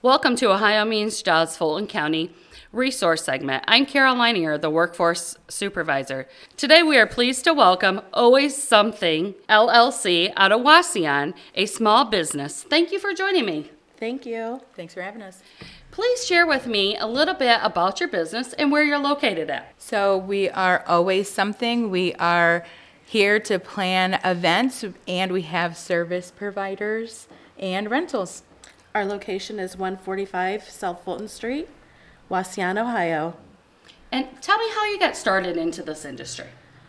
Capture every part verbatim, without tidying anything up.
Welcome to Ohio Means Jobs Fulton County Resource Segment. I'm Carol Leinier, the Workforce Supervisor. Today we are pleased to welcome Always Something L L C out of Wauseon, a small business. Thank you for joining me. Thank you. Thanks for having us. Please share with me a little bit about your business and where you're located at. So we are Always Something. We are here to plan events, and we have service providers and rentals. Our location is one forty-five South Fulton Street, Wauseon, Ohio. And tell me how you got started into this industry.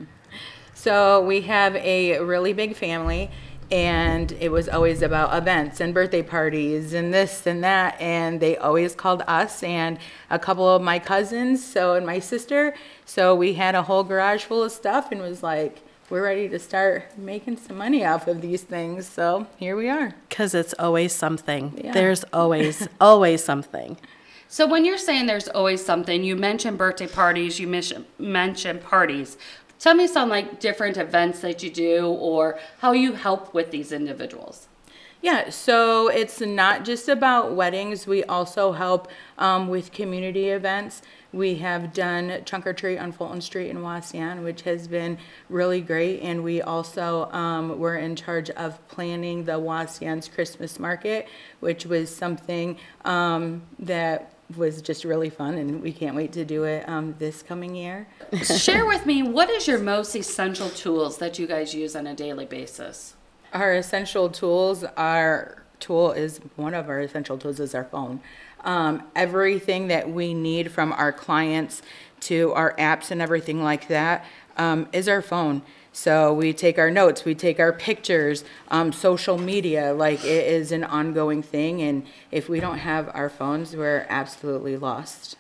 So we have a really big family, and it was always about events and birthday parties and this and that, and they always called us and a couple of my cousins, so and my sister. So we had a whole garage full of stuff and was like, we're ready to start making some money off of these things. So here we are. Because it's always something. Yeah. There's always, always something. So when you're saying there's always something, you mentioned birthday parties, you mentioned mentioned parties. Tell me some like different events that you do or how you help with these individuals. Yeah, so it's not just about weddings. We also help um, with community events. We have done Trunk or Treat on Fulton Street in Wauseon, which has been really great. And we also um, were in charge of planning the Wauseon's Christmas market, which was something um, that was just really fun, and we can't wait to do it um, this coming year. Share with me, what is your most essential tools that you guys use on a daily basis? Our essential tools, our tool is, one of our essential tools is our phone. Um, everything that we need from our clients to our apps and everything like that um, is our phone. So we take our notes, we take our pictures, um, social media, like it is an ongoing thing. And if we don't have our phones, we're absolutely lost.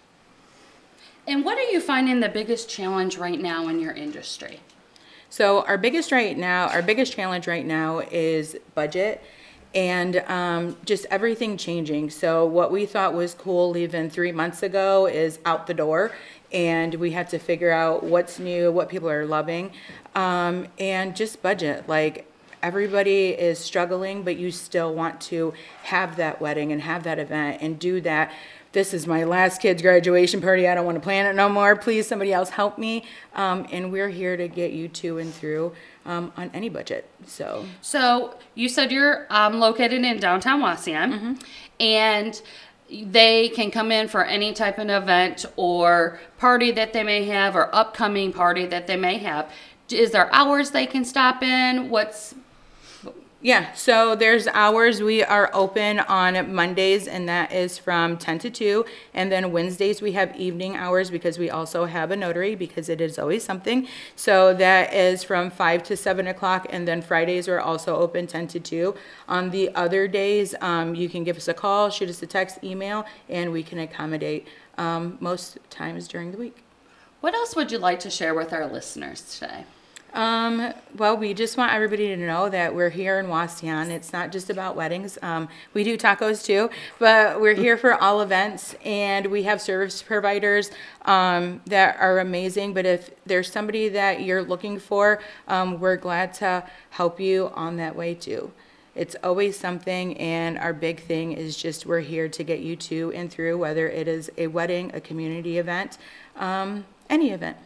And what are you finding the biggest challenge right now in your industry? So our biggest right now, our biggest challenge right now is budget and um, just everything changing. So what we thought was cool even three months ago is out the door, and we had to figure out what's new, what people are loving, um, and just budget. Like everybody is struggling, but you still want to have that wedding and have that event and do that. This is my last kid's graduation party. I don't want to plan it no more. Please, somebody else help me. Um, and we're here to get you to and through um, on any budget. So, so you said you're um, located in downtown Wauseon, mm-hmm. and they can come in for any type of event or party that they may have or upcoming party that they may have. Is there hours they can stop in? What's Yeah, so there's hours. We are open on Mondays, and that is from ten to two. And then Wednesdays we have evening hours because we also have a notary, because it is always something. So that is from five to seven o'clock. And then Fridays we're also open ten to two. On the other days, um, you can give us a call, shoot us a text, email, and we can accommodate um, most times during the week. What else would you like to share with our listeners today? Um, well, we just want everybody to know that we're here in Wauseon. It's not just about weddings. Um, we do tacos too, but we're here for all events, and we have service providers um, that are amazing. But if there's somebody that you're looking for, um, we're glad to help you on that way too. It's always something, and our big thing is just we're here to get you to and through, whether it is a wedding, a community event, um, any event.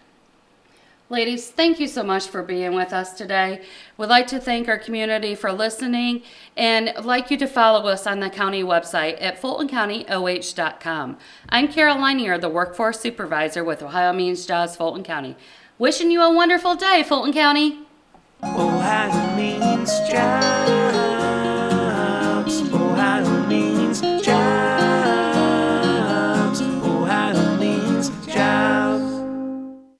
Ladies, thank you so much for being with us today. We'd like to thank our community for listening, and I'd like you to follow us on the county website at fulton county o h dot com. I'm Carol Leinier, the Workforce Supervisor with Ohio Means Jobs Fulton County. Wishing you a wonderful day, Fulton County. Ohio Means Jobs.